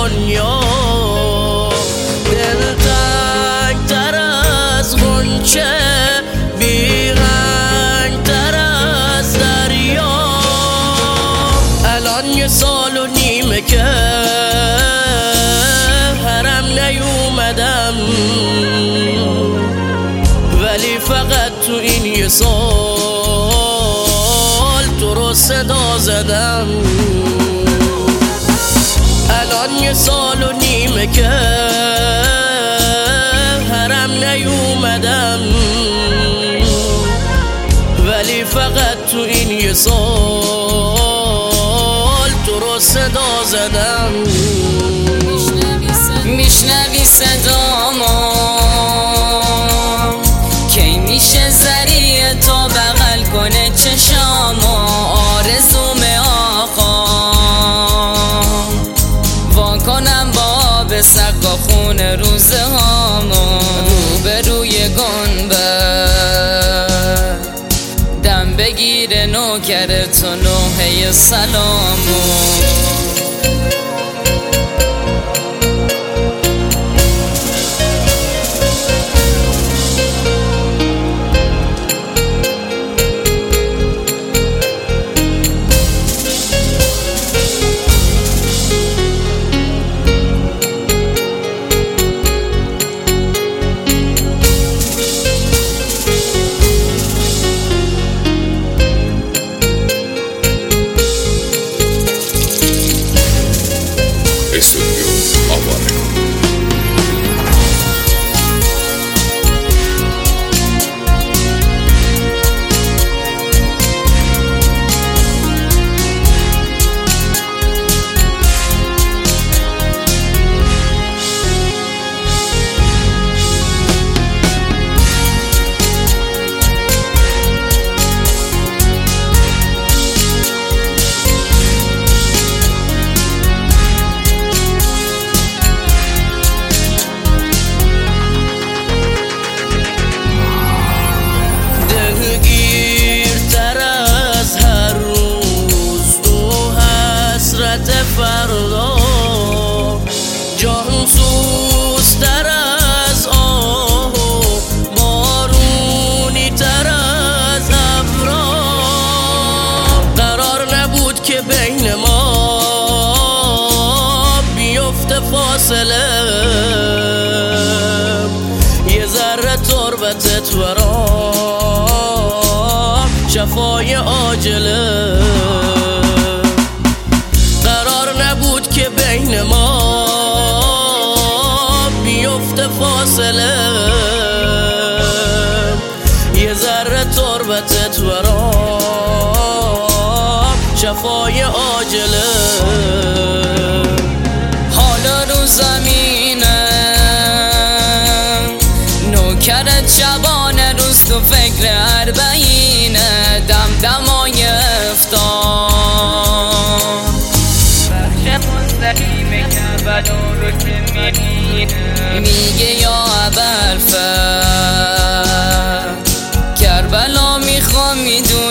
دنیا، دلتنگ تر از غنچه، بیرنگ تر از دریا. الان 1 سال و نیمه که حرم نیومدم، ولی فقط تو این 1 سال تو رو صدا زدم. الان 1 سال و نیمه که حرم نیومدم، ولی فقط تو این 1 سال تو رو صدا زدم. میشنوی صدامو کی میشه ذریعه تا بغل کنه چشامو؟ آرزوم آقا وان کنم با به سقا خون روزه هامو، روبروی گنبد دم بگیره نوکر تو نوحه سلامو. فردا جان سوزتر از آه و بارونی تر از ابرا. قرار نبود که بین ما بیفته فاصله، یه ذره تربتت ورام شفای عاجله. که بین ما بیفته فاصله، یه ذره تربتت ورام شفای عاجله. حالا رو زمینه نوکرت شبانه، روز تو فکر اربعینه، دمدمای افتار رو که میگه یا ابوالفضل کربلا میخوام میدونم